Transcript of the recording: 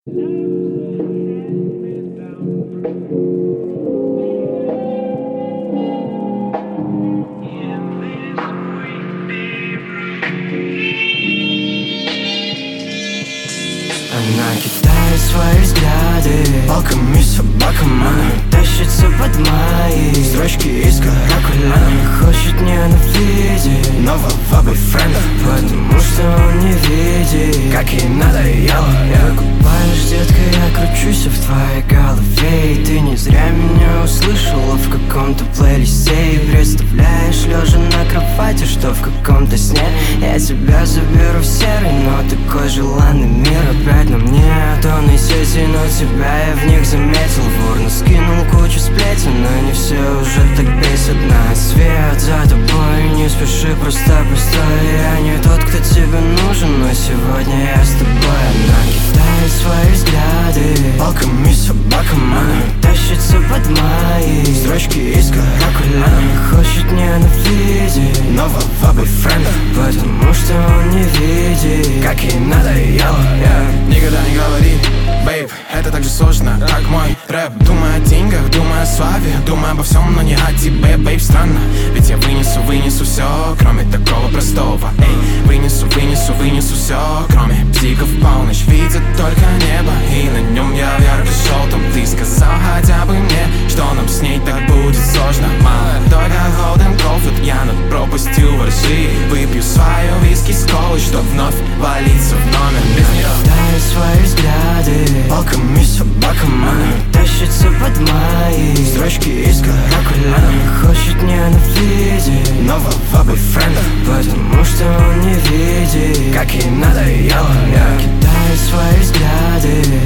Она кидает свои взгляды волком и собакам. Она тащится под мои строчки из каракуля. Она хочет ненавидеть нового бойфренда, потому что он не видит, как ей надоело. Я купаюсь, детка, я кручусь в твоей голове. И ты не зря меня услышала в каком-то плейлисте. И представляешь, лежа на кровати, что в каком-то сне я тебя заберу в серый, но такой желанный мир опять на мне. Тонны сети, но тебя я в них заметил. Ворно скинул кучу сплетен, но не все уже так бесит. На свет за тобой, не спеши, просто постой. Я не тот, кто тебе нужен, но сегодня я с тобой. Она кидает свои взгляды волком и собакам. Она тащится под мои строчки из каракуля. Она хочет ненавидеть нового бойфренда, потому что он не видит, как ей надоело. Никогда не говори, бейб, это так же сложно, как мой рэп. Думаю о деньгах, думаю о славе, думаю обо всем, но не о тебе, бейб, странно. Ведь я вынесу все, кроме такого простого. Эй, вынесу все, кроме бзиков в полночь. Видят только небо, и на нем я в ярко-желтом. Ты сказал хотя бы мне, что нам с ней так будет сложно. Молодой как Holden Caulfield, я над пропастью воржи. Выпью свою виски с колой, чтоб вновь валиться в номер без нее. Кидает свои взгляды волком и собакам. Она тащится под мои строчки из каракуля. Она хочет ненавидеть нового бойфренда, потому что он не видит, как ей надоело. Кидает свои взгляды